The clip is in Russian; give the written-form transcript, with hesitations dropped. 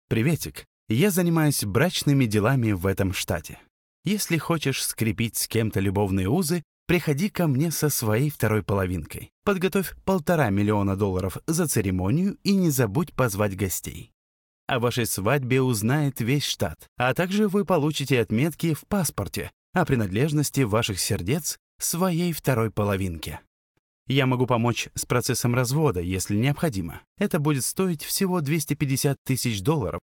Приветик. Я занимаюсь брачными делами в этом штате. Если хочешь скрепить с кем-то любовные узы, приходи ко мне со своей второй половинкой. Подготовь $1,5 миллиона за церемонию и не забудь позвать гостей. О вашей свадьбе узнает весь штат, а также вы получите отметки в паспорте о принадлежности ваших сердец своей второй половинке. Я могу помочь с процессом развода, если необходимо. Это будет стоить всего $250 000,